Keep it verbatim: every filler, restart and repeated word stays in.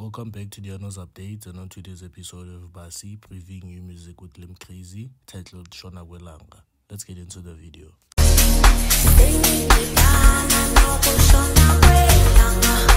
Welcome back to the Honors Update, and on today's episode of Basi, previewing new music with Lim Crazy, titled Shona Welanga. Let's get into the video.